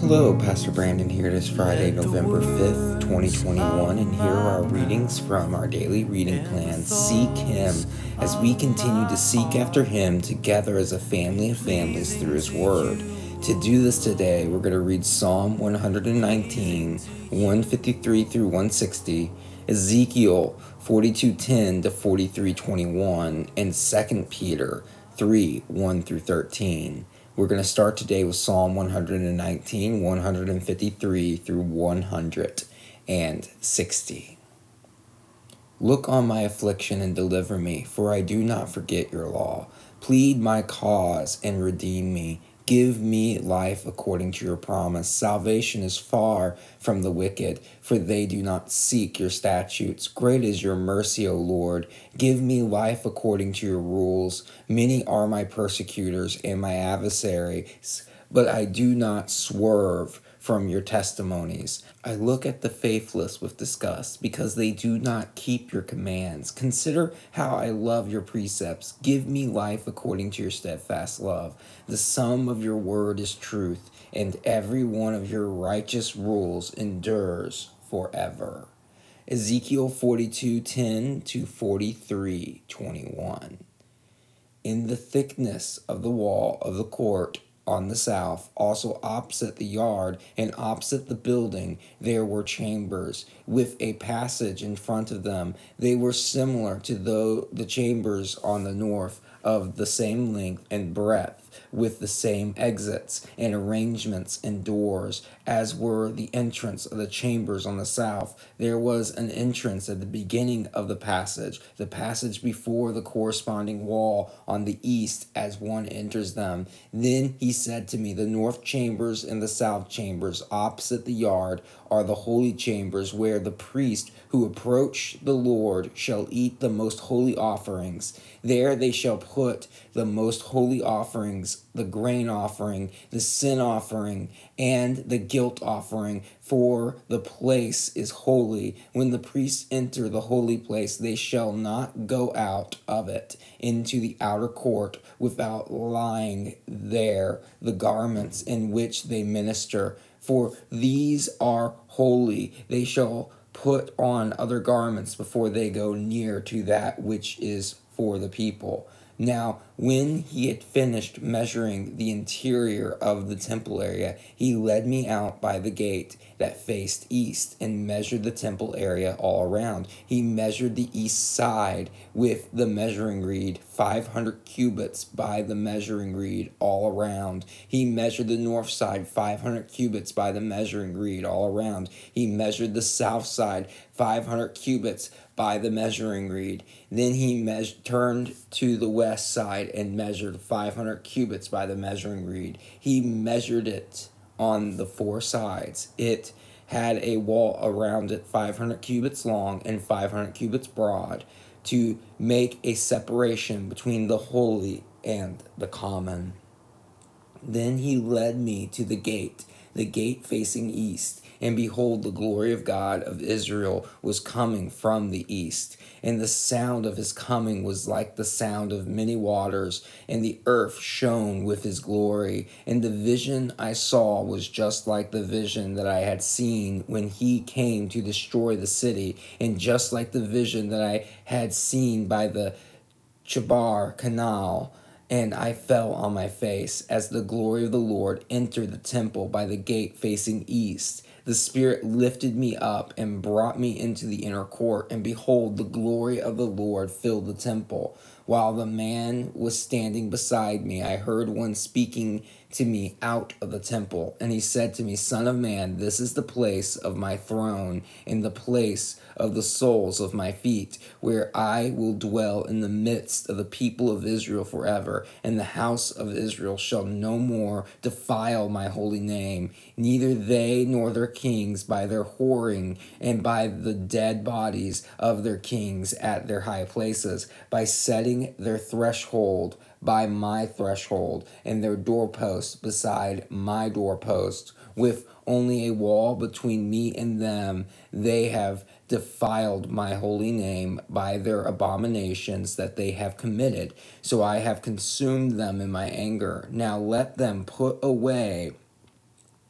Hello, Pastor Brandon here. It is Friday, November 5th, 2021, and here are our readings from our daily reading plan, Seek Him, as we continue to seek after Him together as a family of families through His Word. To do this today, we're going to read Psalm 119, 153 through 160, Ezekiel 42:10 to 43:21, and 2 Peter 3, 1 through 13. We're going to start today with Psalm 119, 153 through 160. Look on my affliction and deliver me, for I do not forget your law. Plead my cause and redeem me. Give me life according to your promise. Salvation is far from the wicked, for they do not seek your statutes. Great is your mercy, O Lord. Give me life according to your rules. Many are my persecutors and my adversaries, but I do not swerve from your testimonies. I look at the faithless with disgust, because they do not keep your commands. Consider how I love your precepts. Give me life according to your steadfast love. The sum of your word is truth, and every one of your righteous rules endures forever. Ezekiel 42:10 to 43:21. In the thickness of the wall of the court on the south, also opposite the yard and opposite the building, there were chambers with a passage in front of them. They were similar to the chambers on the north, of the same length and breadth, with the same exits and arrangements and doors as were the entrance of the chambers on the south. There was an entrance at the beginning of the passage before the corresponding wall on the east as one enters them. Then he said to me, the north chambers and the south chambers opposite the yard are the holy chambers, where the priest who approach the Lord shall eat the most holy offerings. There they shall put the most holy offerings, the grain offering, the sin offering, and the guilt offering, for the place is holy. When the priests enter the holy place, they shall not go out of it into the outer court without laying there the garments in which they minister, for these are holy. They shall put on other garments before they go near to that which is for the people. Now, when he had finished measuring the interior of the temple area, he led me out by the gate that faced east and measured the temple area all around. He measured the east side with the measuring reed, 500 cubits by the measuring reed all around. He measured the north side, 500 cubits by the measuring reed all around. He measured the south side, 500 cubits by the measuring reed. Then he turned to the west side and measured 500 cubits by the measuring reed. He measured it on the four sides. It had a wall around it 500 cubits long and 500 cubits broad, to make a separation between the holy and the common. Then he led me to the gate facing east, and behold, the glory of God of Israel was coming from the east. And the sound of his coming was like the sound of many waters, and the earth shone with his glory. And the vision I saw was just like the vision that I had seen when he came to destroy the city, and just like the vision that I had seen by the Chebar Canal. And I fell on my face as the glory of the Lord entered the temple by the gate facing east. The Spirit lifted me up and brought me into the inner court, and behold, the glory of the Lord filled the temple. While the man was standing beside me, I heard one speaking to me out of the temple. And he said to me, Son of man, this is the place of my throne, and the place of the soles of my feet, where I will dwell in the midst of the people of Israel forever. And the house of Israel shall no more defile my holy name, neither they nor their kings, by their whoring and by the dead bodies of their kings at their high places, by setting their threshold by my threshold, and their doorposts beside my doorpost, with only a wall between me and them. They have defiled my holy name by their abominations that they have committed. So I have consumed them in my anger. Now let them put away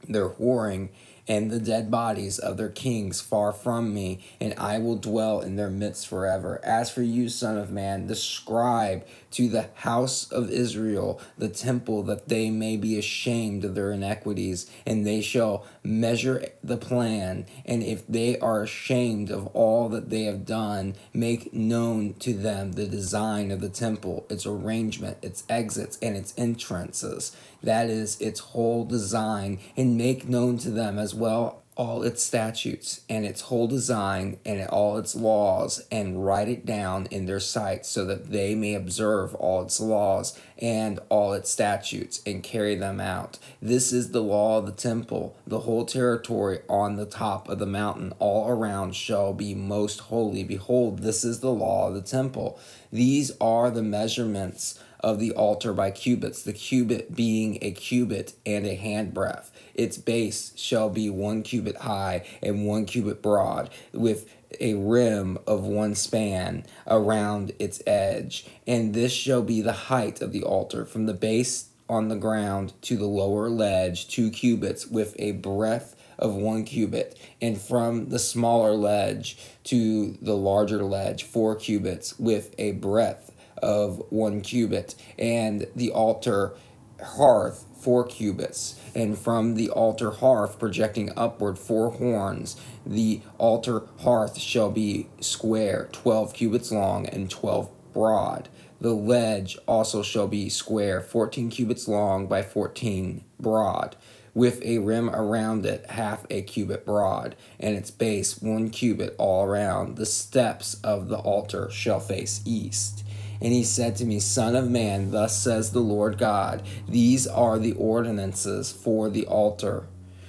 their whoring, and the dead bodies of their kings far from me, and I will dwell in their midst forever. As for you, Son of Man, describe to the house of Israel the temple, that they may be ashamed of their iniquities, and they shall measure the plan. And if they are ashamed of all that they have done, make known to them the design of the temple, its arrangement, its exits, and its entrances, that is, its whole design, and make known to them as well all its statutes and its whole design and all its laws, and write it down in their sight, so that they may observe all its laws and all its statutes and carry them out. This is the law of the temple. The whole territory on the top of the mountain all around shall be most holy. Behold, this is the law of the temple. These are the measurements of the altar by cubits, the cubit being a cubit and a handbreadth. Its base shall be 1 cubit high and 1 cubit broad, with a rim of 1 span around its edge. And this shall be the height of the altar, from the base on the ground to the lower ledge, 2 cubits, with a breadth of 1 cubit, and from the smaller ledge to the larger ledge, 4 cubits, with a breadth of 1 cubit, and the altar hearth 4 cubits, and from the altar hearth projecting upward 4 horns. The altar hearth shall be square, 12 cubits long and 12 broad. The ledge also shall be square, 14 cubits long by 14 broad, with a rim around it half a cubit broad, and its base 1 cubit all around. The steps of the altar shall face east. And he said to me, Son of man, thus says the Lord God, these are the ordinances for the altar.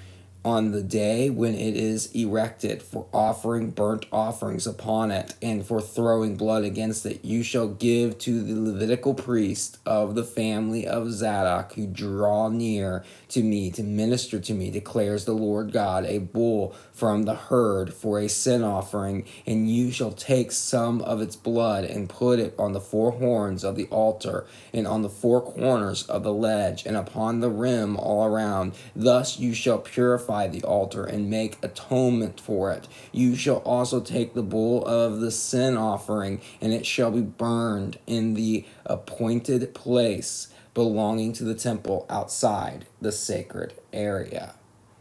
On the day when it is erected, for offering burnt offerings upon it, and for throwing blood against it, you shall give to the Levitical priest of the family of Zadok, who draw near to me to minister to me, declares the Lord God, a bull from the herd for a sin offering. And you shall take some of its blood and put it on the 4 horns of the altar, and on the 4 corners of the ledge, and upon the rim all around. Thus you shall purify the altar and make atonement for it. You shall also take the bull of the sin offering, and it shall be burned in the appointed place belonging to the temple outside the sacred area.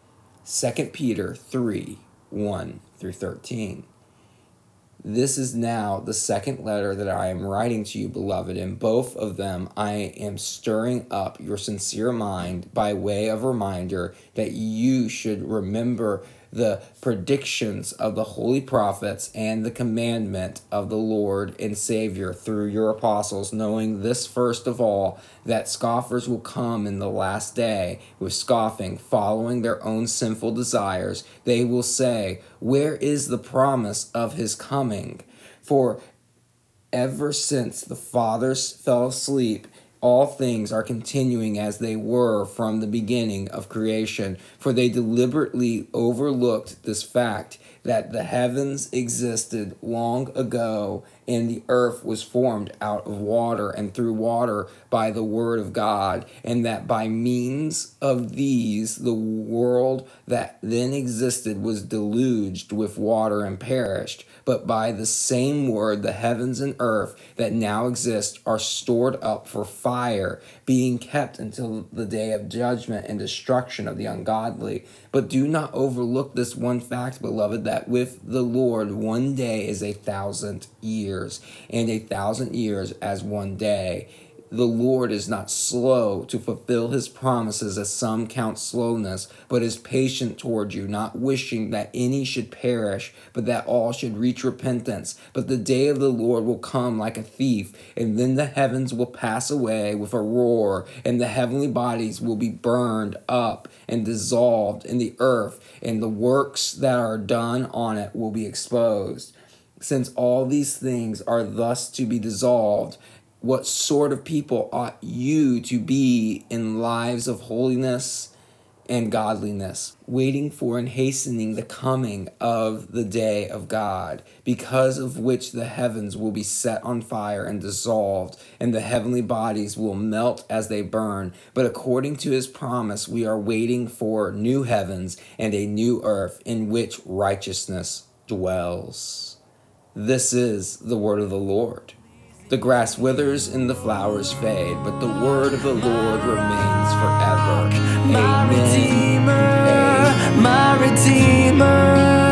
2 Peter 3, 1 through 13. This is now the second letter that I am writing to you, beloved. In both of them I am stirring up your sincere mind by way of reminder, that you should remember the predictions of the holy prophets and the commandment of the Lord and Savior through your apostles, knowing this first of all, that scoffers will come in the last day with scoffing, following their own sinful desires. They will say, where is the promise of his coming? For ever since the fathers fell asleep, all things are continuing as they were from the beginning of creation. For they deliberately overlooked this fact, that the heavens existed long ago, and the earth was formed out of water and through water by the word of God, and that by means of these the world that then existed was deluged with water and perished. But by the same word the heavens and earth that now exist are stored up for fire, being kept until the day of judgment and destruction of the ungodly. But do not overlook this one fact, beloved, that with the Lord 1 day is 1,000 years, and 1,000 years as 1 day. The Lord is not slow to fulfill his promises, as some count slowness, but is patient toward you, not wishing that any should perish, but that all should reach repentance. But the day of the Lord will come like a thief, and then the heavens will pass away with a roar, and the heavenly bodies will be burned up and dissolved in the earth, and the works that are done on it will be exposed. Since all these things are thus to be dissolved, what sort of people ought you to be in lives of holiness and godliness, waiting for and hastening the coming of the day of God, because of which the heavens will be set on fire and dissolved, and the heavenly bodies will melt as they burn. But according to his promise, we are waiting for new heavens and a new earth in which righteousness dwells. This is the word of the Lord. The grass withers and the flowers fade, but the word of the Lord remains forever. My Amen. Redeemer, my Redeemer.